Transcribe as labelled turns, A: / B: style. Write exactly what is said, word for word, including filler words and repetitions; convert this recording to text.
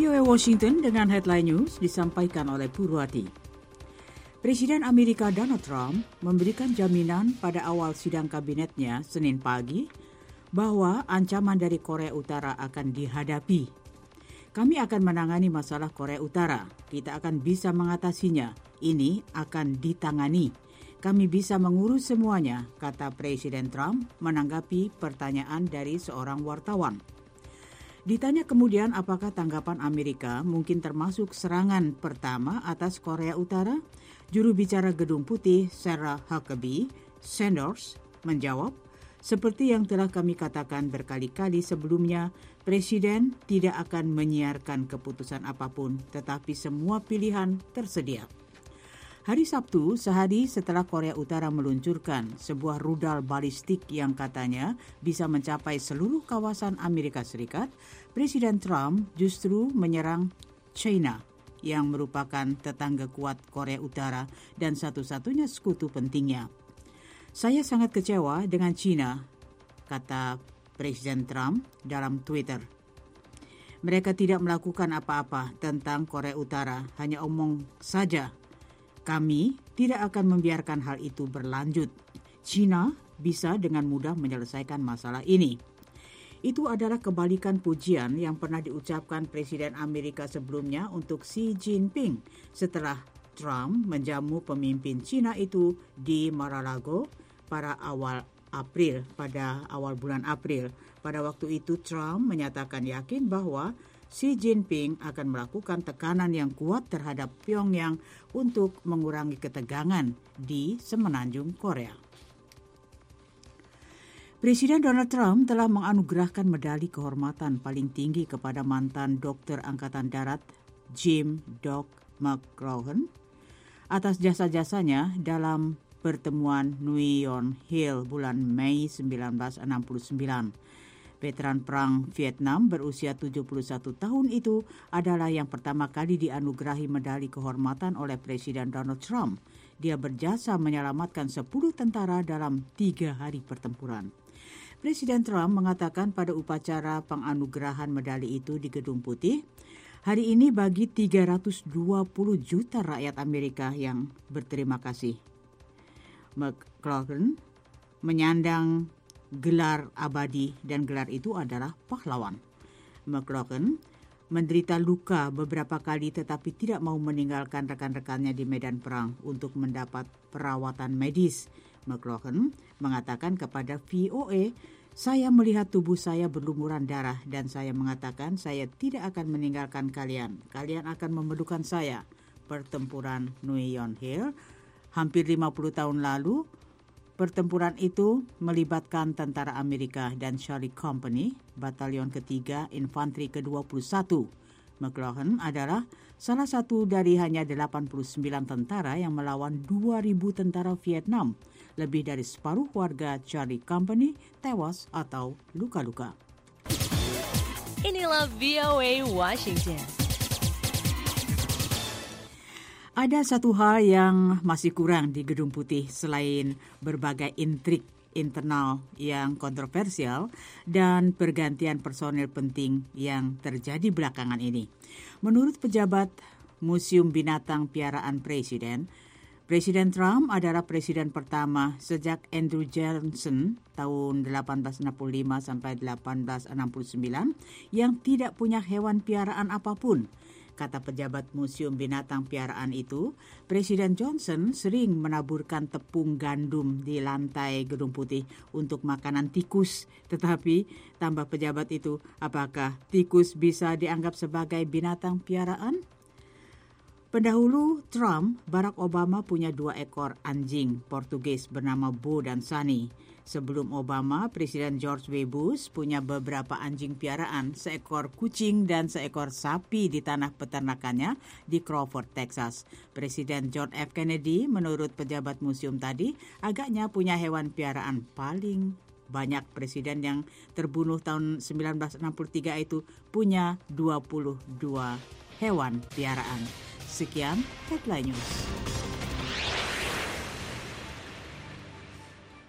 A: O A Washington dengan headline news disampaikan oleh Purwati. Presiden Amerika Donald Trump memberikan jaminan pada awal sidang kabinetnya Senin pagi bahwa ancaman dari Korea Utara akan dihadapi. Kami akan menangani masalah Korea Utara. Kita akan bisa mengatasinya. Ini akan ditangani. Kami bisa mengurus semuanya, kata Presiden Trump menanggapi pertanyaan dari seorang wartawan. Ditanya kemudian apakah tanggapan Amerika mungkin termasuk serangan pertama atas Korea Utara, juru bicara Gedung Putih Sarah Huckabee Sanders menjawab, seperti yang telah kami katakan berkali-kali sebelumnya, Presiden tidak akan menyiarkan keputusan apapun, tetapi semua pilihan tersedia. Hari Sabtu, sehari setelah Korea Utara meluncurkan sebuah rudal balistik yang katanya bisa mencapai seluruh kawasan Amerika Serikat, Presiden Trump justru menyerang China yang merupakan tetangga kuat Korea Utara dan satu-satunya sekutu pentingnya. Saya sangat kecewa dengan China, kata Presiden Trump dalam Twitter. Mereka tidak melakukan apa-apa tentang Korea Utara, hanya omong saja. Kami tidak akan membiarkan hal itu berlanjut. China bisa dengan mudah menyelesaikan masalah ini. Itu adalah kebalikan pujian yang pernah diucapkan Presiden Amerika sebelumnya untuk Xi Jinping setelah Trump menjamu pemimpin China itu di Mar-a-Lago pada awal April, pada awal bulan April. Pada waktu itu Trump menyatakan yakin bahwa Xi Jinping akan melakukan tekanan yang kuat terhadap Pyongyang untuk mengurangi ketegangan di semenanjung Korea. Presiden Donald Trump telah menganugerahkan medali kehormatan paling tinggi kepada mantan dokter Angkatan Darat Jim Doc McLaughlin atas jasa-jasanya dalam pertemuan Nguyen Hill bulan Mei seribu sembilan ratus enam puluh sembilan. Veteran Perang Vietnam berusia tujuh puluh satu tahun itu adalah yang pertama kali dianugerahi medali kehormatan oleh Presiden Donald Trump. Dia berjasa menyelamatkan sepuluh tentara dalam tiga hari pertempuran. Presiden Trump mengatakan pada upacara penganugerahan medali itu di Gedung Putih, hari ini bagi tiga ratus dua puluh juta rakyat Amerika yang berterima kasih. McLaughlin menyandang gelar abadi dan gelar itu adalah pahlawan. McLaughlin menderita luka beberapa kali tetapi tidak mau meninggalkan rekan-rekannya di medan perang untuk mendapat perawatan medis. McLaughlin mengatakan kepada V O A, saya melihat tubuh saya berlumuran darah dan saya mengatakan saya tidak akan meninggalkan kalian. Kalian akan memerlukan saya. Pertempuran Nguyen Hill hampir lima puluh tahun lalu, pertempuran itu melibatkan tentara Amerika dan Charlie Company, Batalion Ketiga Infanteri ke dua puluh satu. McLaughlin adalah salah satu dari hanya delapan puluh sembilan tentara yang melawan dua ribu tentara Vietnam. Lebih dari separuh warga Charlie Company tewas atau luka-luka.
B: Inilah V O A Washington.
A: Ada satu hal yang masih kurang di Gedung Putih selain berbagai intrik internal yang kontroversial dan pergantian personel penting yang terjadi belakangan ini. Menurut pejabat Museum Binatang Piaraan Presiden, Presiden Trump adalah presiden pertama sejak Andrew Johnson tahun delapan belas enam puluh lima sampai delapan belas enam puluh sembilan yang tidak punya hewan piaraan apapun. Kata pejabat Museum Binatang Piaraan itu, Presiden Johnson sering menaburkan tepung gandum di lantai Gedung Putih untuk makanan tikus. Tetapi, tambah pejabat itu, apakah tikus bisa dianggap sebagai binatang piaraan? Pendahulu Trump, Barack Obama punya dua ekor anjing Portugis bernama Bo dan Sunny. Sebelum Obama, Presiden George W. Bush punya beberapa anjing piaraan, seekor kucing dan seekor sapi di tanah peternakannya di Crawford, Texas. Presiden John F. Kennedy, menurut pejabat museum tadi, agaknya punya hewan piaraan paling banyak. Presiden yang terbunuh tahun seribu sembilan ratus enam puluh tiga itu punya dua puluh dua hewan piaraan. Sekian Headline News.